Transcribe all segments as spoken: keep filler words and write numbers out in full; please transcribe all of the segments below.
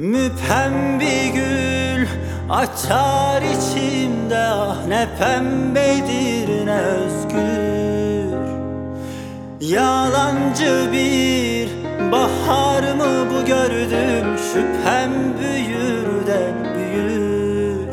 Müphem bir gül açar içimde, ah ne pembedir ne özgür. Yalancı bir bahar mı bu gördüm, şüphem büyür de büyür.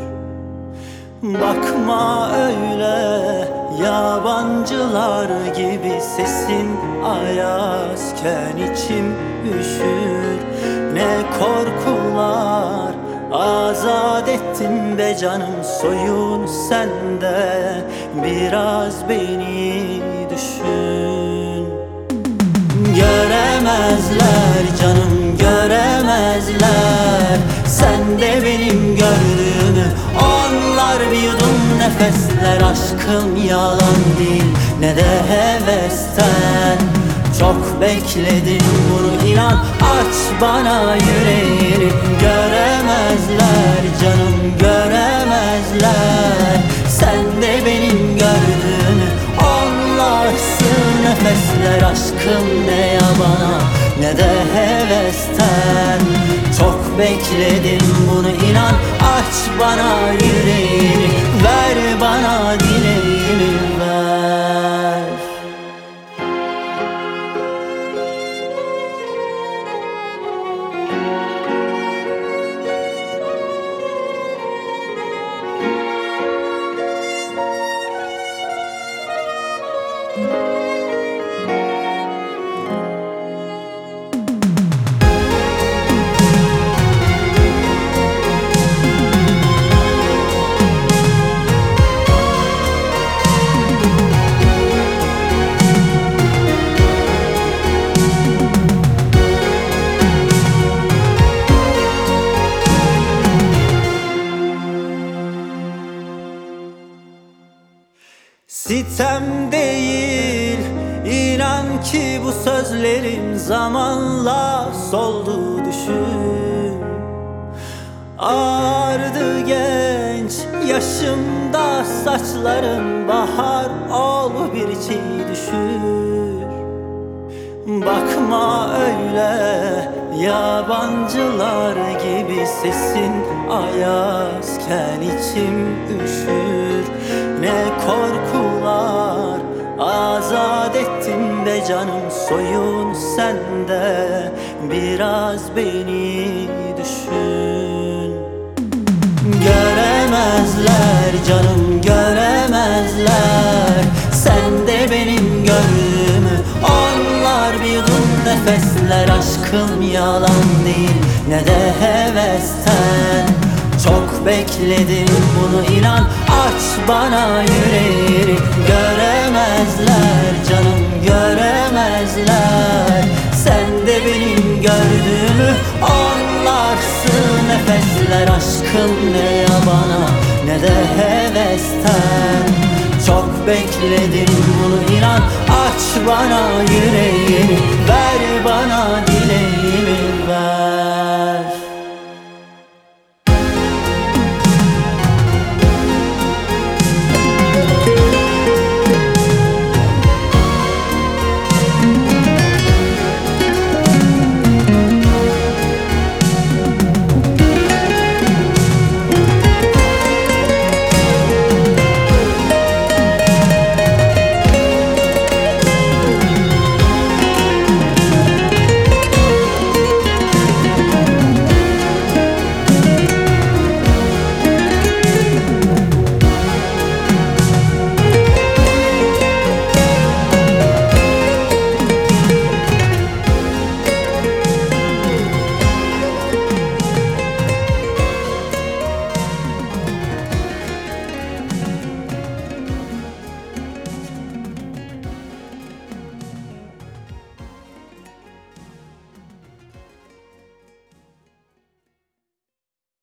Bakma öyle yabancılar gibi, sesin ayazken içim üşür. Ne korkular azat ettin be canım, soyun sende, biraz beni düşün. Göremezler canım, göremezler sende benim gördüğümü. Onlar bir yudum nefesler, aşkım yalan değil ne de hevesten. Çok bekledim bunu, inan, aç bana yüreğini. Göremezler canım, göremezler sende benim gördüğümü. Onlar sığ nefesler, aşkım ne yabana ne de hevesten. Çok bekledim bunu, inan, aç bana yüreğini. Ver bana dileğimi, ver. Sitem değil, inan ki bu sözlerim zamanla soldu düşün. Ağardı genç yaşımda saçlarım, bahar ol bir çiğ düşür. Bakma öyle yabancılar gibi, sesin ayazken içim üşür. Ne korkular azat ettin be canım, soyun sende, biraz beni düşün. Göremezler canım, göremezler sende benim gördüğümü. Onlar bir yudum nefesler, aşkım yalan değil ne de hevesten. Çok bekledim bunu, inan, aç bana yüreğini. Göremezler canım, göremezler sende benim gördüğümü. Onlar sığ nefesler, aşkım ne yabana ne de hevesten. Çok bekledim bunu, inan, aç bana yüreğini. Ver bana dileğimi, ver.